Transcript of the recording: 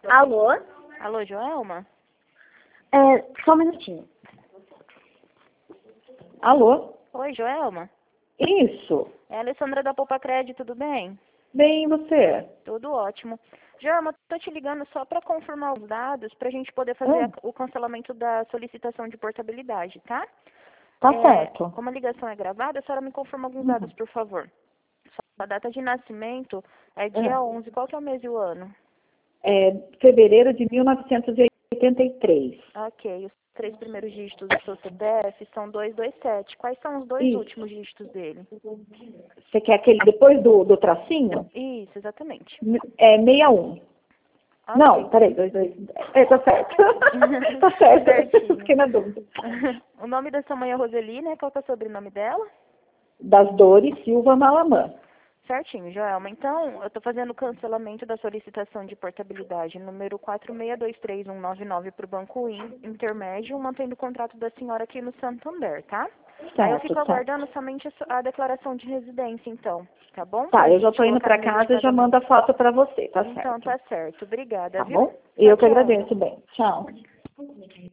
Alô? Alô, Joelma? Só um minutinho. Alô? Oi, Joelma? Isso. É a Alessandra da Poupa Crédito, tudo bem? Bem, e você? Tudo ótimo. Joelma, tô te ligando só para confirmar os dados para a gente poder fazer Hum, o cancelamento da solicitação de portabilidade, tá? tá certo. Como a ligação é gravada, a senhora me confirma alguns dados, Uhum. por favor. A data de nascimento é É. dia 11. Qual que é o mês e o ano? Fevereiro de 1983. Ok. Os três primeiros dígitos do seu CPF são 227. Quais são os dois Isso. últimos dígitos dele? Você quer aquele depois do tracinho? Isso, exatamente. 61. Não, Ok. peraí, 22. Tá certo. Tá certo. Certinho. Fiquei na dúvida. O nome da sua mãe é Roseli, né? Qual que é o sobrenome dela? Das Dores Silva Malamã. Certinho, Joelma. Então, eu estou fazendo o cancelamento da solicitação de portabilidade número 4623199 para o Banco Intermédio, mantendo o contrato da senhora aqui no Santander, tá? Aí eu Certo, fico certo. aguardando somente a declaração de residência, então, tá bom? Para Tá, a eu já gente tô indo colocar no pra meio de casa e já pagamento. mando a foto pra você, tá Então, certo? tá certo. Obrigada, Tá viu? bom? E Tchau, eu que tchau. agradeço, bem. Tchau.